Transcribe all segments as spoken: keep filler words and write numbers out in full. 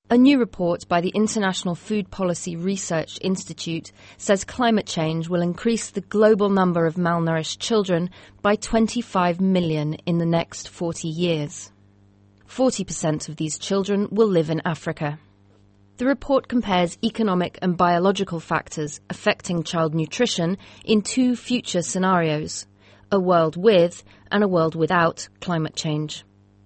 A new report by the International Food Policy Research Institute says climate change will increase the global number of malnourished children by twenty-five million in the next forty years. forty percent of these children will live in Africa. The report compares economic and biological factors affecting child nutrition in two future scenarios, a world with and a world without climate change.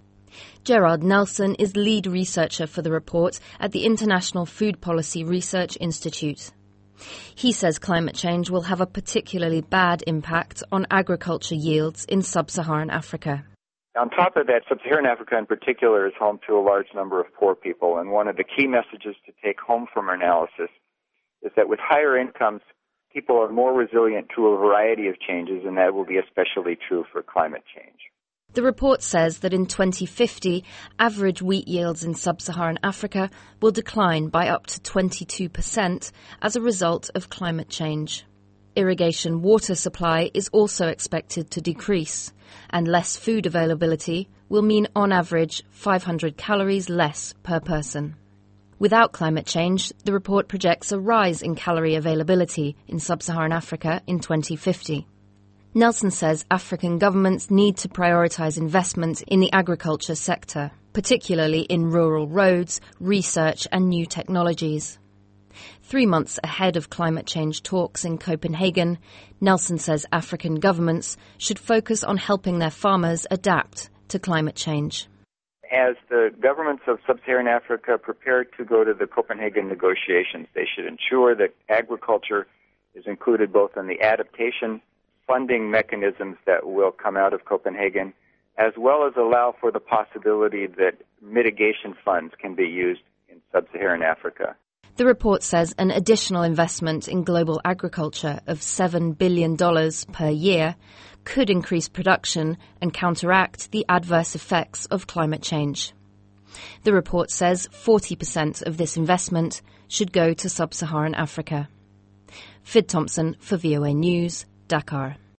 Gerard Nelson is lead researcher for the report at the International Food Policy Research Institute. He says climate change will have a particularly bad impact on agriculture yields in sub-Saharan Africa. On top of that, sub-Saharan Africa in particular is home to a large number of poor people, and one of the key messages to take home from our analysis is that with higher incomes, people are more resilient to a variety of changes, and that will be especially true for climate change. The report says that in twenty fifty, average wheat yields in sub-Saharan Africa will decline by up to twenty-two percent as a result of climate change. Irrigation water supply is also expected to decrease, and less food availability will mean on average five hundred calories less per person. Without climate change, the report projects a rise in calorie availability in sub-Saharan Africa in twenty fifty. Nelson says African governments need to prioritise investment in the agriculture sector, particularly in rural roads, research and new technologies. Three months ahead of climate change talks in Copenhagen, Nelson says African governments should focus on helping their farmers adapt to climate change. As the governments of sub-Saharan Africa prepare to go to the Copenhagen negotiations, they should ensure that agriculture is included both in the adaptation funding mechanisms that will come out of Copenhagen, as well as allow for the possibility that mitigation funds can be used in sub-Saharan Africa. The report says an additional investment in global agriculture of seven billion dollars per year could increase production and counteract the adverse effects of climate change. The report says forty percent of this investment should go to sub-Saharan Africa. Fid Thompson for V O A News, Dakar.